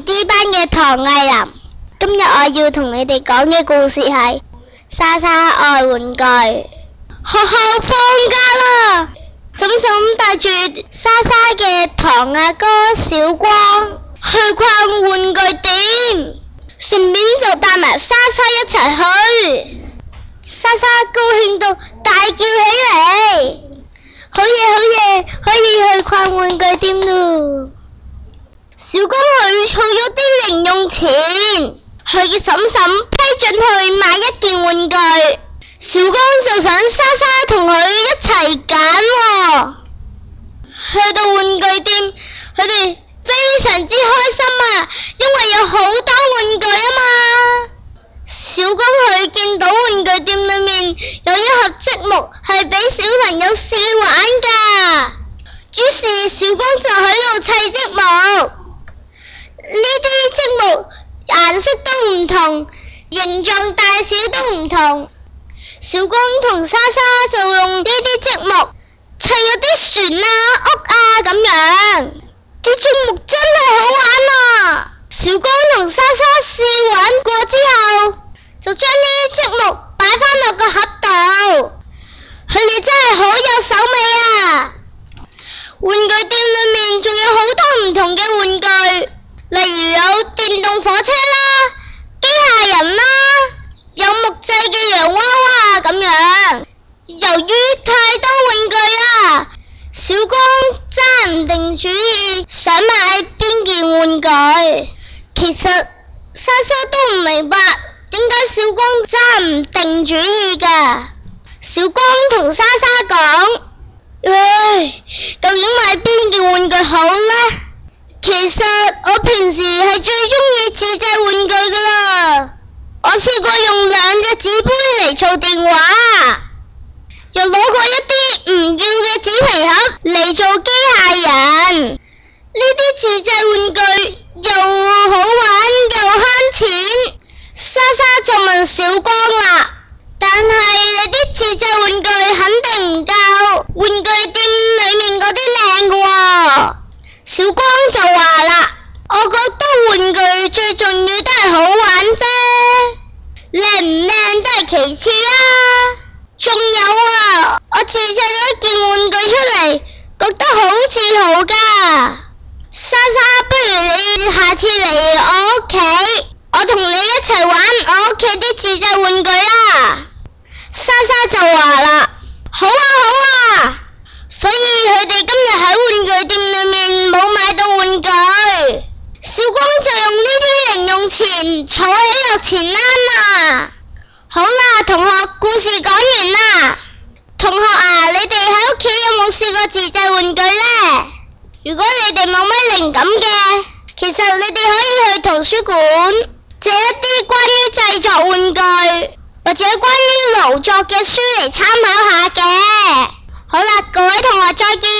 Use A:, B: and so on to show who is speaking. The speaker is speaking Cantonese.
A: D 班嘅唐藝林。今日我要同你哋講嘅故事係莎莎愛玩具。學校放假啦，嬸嬸帶住莎莎嘅堂阿哥小光去逛玩具店，順便就帶埋莎莎一齊去。莎莎高興到大叫起嚟，好嘢好嘢，可以去逛玩具店咯！小光佢儲咗啲零用錢，佢嘅嬸嬸批准佢買一件玩具，小光就想莎莎同佢一齊揀。去到玩具店，佢哋非常之開心啊，因為有好多玩具啊嘛。小光佢見到玩具店裏面有一盒積木係俾小朋友試玩噶，於是小光就喺度砌積木。呢啲積木顏色都唔同，形狀大小都唔同。小光同莎莎就用呢啲積木砌咗啲船啊、屋啊咁樣，啲積木真係好玩啊！小光同莎莎試玩過之後，就將呢啲積木擺返落個盒度。佢哋真係好有手尾啊！玩具店裏面仲有好多唔同嘅玩具，例如有電動火車啦、機械人啦，有木製嘅洋娃娃咁樣。由於太多玩具啦，小光揸唔定主意，想買邊件玩具。其實莎莎都唔明白點解小光揸唔定主意㗎。小光同莎莎講：究竟買邊件玩具好呢？其實我平時係最鍾意紙製玩具㗎啦。我試過用2隻紙杯嚟做電話，又攞過一啲唔要嘅紙皮盒嚟做機械人。呢啲紙製玩具又好玩又慳錢。莎莎就問小光啦：但係你啲紙製玩具肯定唔夠玩具店裏面嗰啲靚㗎喎。小光就話啦：我覺得玩具最重要都係好玩啫，靚唔靚都係其次啦。仲有啊，我自製咗一件玩具出嚟，覺得好自豪㗎。莎莎，不如你下次嚟我屋企，我同你一齊玩我屋企啲自製玩具啦。莎莎就話啦：好啊好啊。所以佢哋今日喺玩具店裏面冇買到玩具，小光就用呢啲零用錢儲起落錢罌啦。好啦，同學，故事講完啦。同學啊，你哋喺屋企有冇試過自製玩具呢？如果你哋冇乜靈感嘅，其實你哋可以去圖書館借一啲關於製作玩具或者關於勞作嘅書嚟參考下嘅。好啦，各位同學再見。